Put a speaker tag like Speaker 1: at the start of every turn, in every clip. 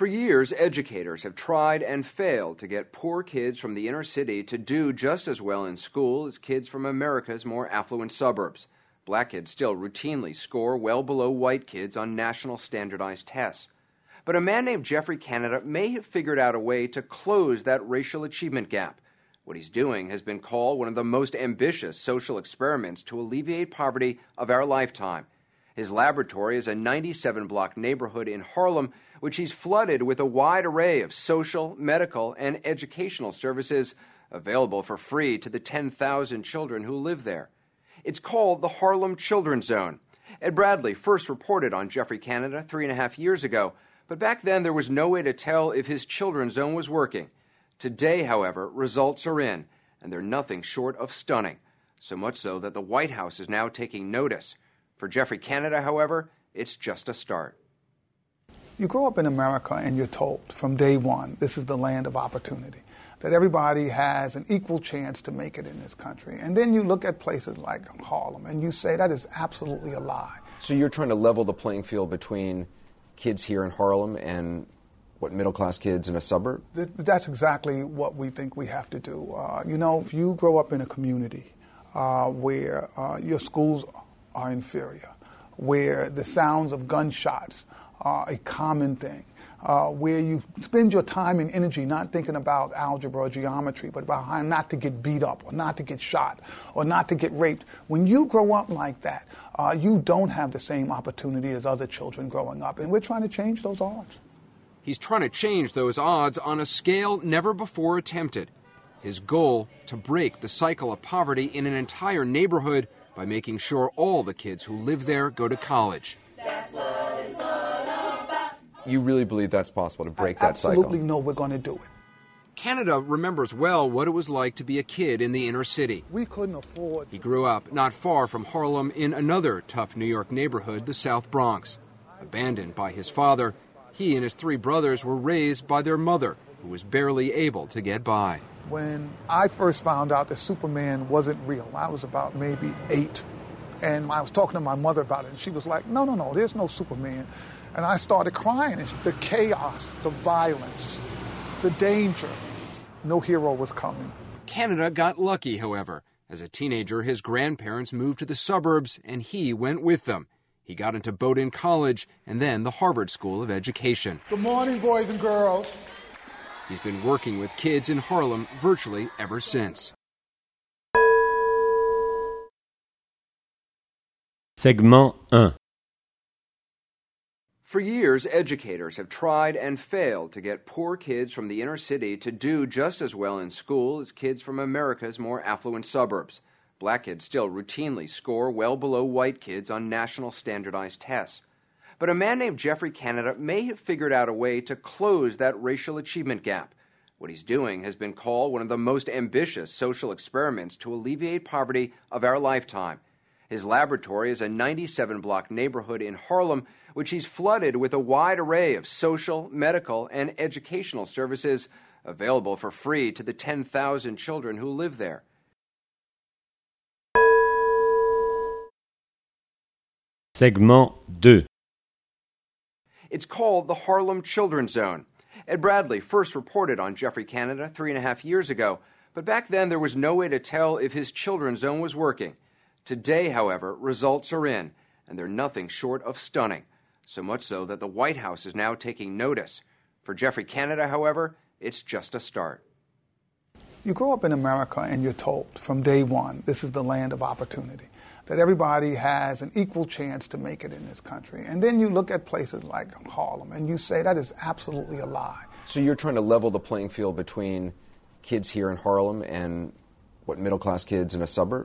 Speaker 1: For years, educators have tried and failed to get poor kids from the inner city to do just as well in school as kids from America's more affluent suburbs. Black kids still routinely score well below white kids on national standardized tests. But a man named Geoffrey Canada may have figured out a way to close that racial achievement gap. What he's doing has been called one of the most ambitious social experiments to alleviate poverty of our lifetime. His laboratory is a 97-block neighborhood in Harlem, which he's flooded with a wide array of social, medical, and educational services available for free to the 10,000 children who live there. It's called the Harlem Children's Zone. Ed Bradley first reported on Geoffrey Canada 3.5 years ago, but back then there was no way to tell if his children's zone was working. Today, however, results are in, and they're nothing short of stunning, so much so that the White House is now taking notice. For Geoffrey Canada, however, it's just a start.
Speaker 2: You grow up in America and you're told from day one, this is the land of opportunity, that everybody has an equal chance to make it in this country. And then you look at places like Harlem and you say that is absolutely a lie.
Speaker 1: So you're trying to level the playing field between kids here in Harlem and middle-class kids in a suburb?
Speaker 2: That's exactly what we think we have to do. If you grow up in a community where your schools are inferior, where the sounds of gunshots are a common thing, where you spend your time and energy not thinking about algebra or geometry, but about how not to get beat up or not to get shot or not to get raped. When you grow up like that, you don't have the same opportunity as other children growing up, and we're trying to change those odds.
Speaker 1: He's trying to change those odds on a scale never before attempted. His goal, to break the cycle of poverty in an entire neighborhood by making sure all the kids who live there go to college.
Speaker 3: That's what it's all about.
Speaker 1: You really believe that's possible, to break that cycle?
Speaker 2: Absolutely know we're going to do it.
Speaker 1: Canada remembers well what it was like to be a kid in the inner city.
Speaker 2: We couldn't afford.
Speaker 1: He grew up not far from Harlem in another tough New York neighborhood, the South Bronx. Abandoned by his father, he and his 3 brothers were raised by their mother, who was barely able to get by.
Speaker 2: When I first found out that Superman wasn't real, I was about maybe 8. And I was talking to my mother about it, and she was like, no, there's no Superman. And I started crying. And the chaos, the violence, the danger, no hero was coming.
Speaker 1: Canada got lucky, however. As a teenager, his grandparents moved to the suburbs, and he went with them. He got into Bowdoin College and then the Harvard School of Education.
Speaker 2: Good morning, boys and girls.
Speaker 1: He's been working with kids in Harlem virtually ever since.
Speaker 4: Segment 1.
Speaker 1: For years, educators have tried and failed to get poor kids from the inner city to do just as well in school as kids from America's more affluent suburbs. Black kids still routinely score well below white kids on national standardized tests. But a man named Geoffrey Canada may have figured out a way to close that racial achievement gap. What he's doing has been called one of the most ambitious social experiments to alleviate poverty of our lifetime. His laboratory is a 97-block neighborhood in Harlem, which he's flooded with a wide array of social, medical, and educational services available for free to the 10,000 children who live there.
Speaker 4: Segment 2.
Speaker 1: It's called the Harlem Children's Zone. Ed Bradley first reported on Geoffrey Canada 3.5 years ago, but back then there was no way to tell if his children's zone was working. Today, however, results are in, and they're nothing short of stunning, so much so that the White House is now taking notice. For Geoffrey Canada, however, it's just a start.
Speaker 2: You grow up in America and you're told from day one, this is the land of opportunity, that everybody has an equal chance to make it in this country. And then you look at places like Harlem and you say that is absolutely a lie.
Speaker 1: So you're trying to level the playing field between kids here in Harlem and middle-class kids in a suburb?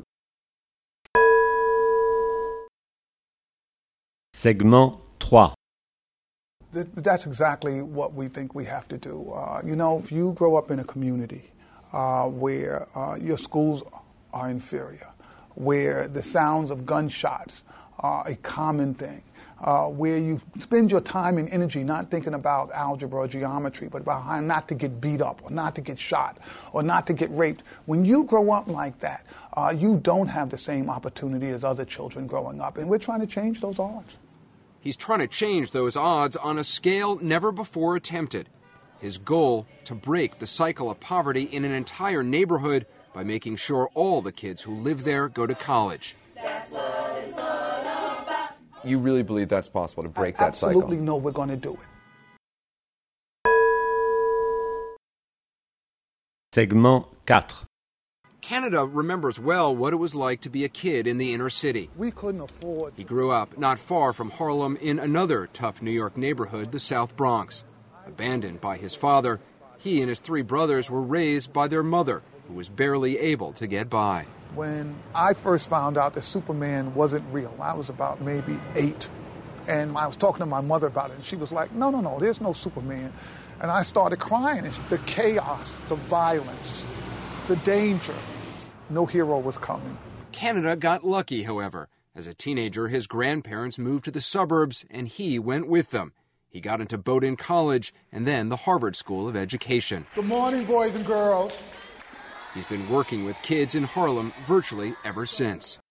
Speaker 4: Segment 3.
Speaker 2: That's exactly what we think we have to do. If you grow up in a community where your schools are inferior, where the sounds of gunshots are a common thing, where you spend your time and energy not thinking about algebra or geometry, but about how not to get beat up or not to get shot or not to get raped. When you grow up like that, you don't have the same opportunity as other children growing up, and we're trying to change those odds.
Speaker 1: He's trying to change those odds on a scale never before attempted. His goal, to break the cycle of poverty in an entire neighborhood by making sure all the kids who live there go to college.
Speaker 3: That's what it's all about.
Speaker 1: You really believe that's possible, to break that cycle?
Speaker 2: Absolutely know we're going to do it.
Speaker 4: Segment 4.
Speaker 1: Canada remembers well what it was like to be a kid in the inner city.
Speaker 2: We couldn't afford.
Speaker 1: He grew up not far from Harlem in another tough New York neighborhood, the South Bronx. Abandoned by his father, he and his 3 brothers were raised by their mother, who was barely able to get by.
Speaker 2: When I first found out that Superman wasn't real, I was about maybe 8. And I was talking to my mother about it, and she was like, no, there's no Superman. And I started crying. And the chaos, the violence, the danger. No hero was coming.
Speaker 1: Canada got lucky, however. As a teenager, his grandparents moved to the suburbs, and he went with them. He got into Bowdoin College and then the Harvard School of Education.
Speaker 2: Good morning, boys and girls.
Speaker 1: He's been working with kids in Harlem virtually ever since.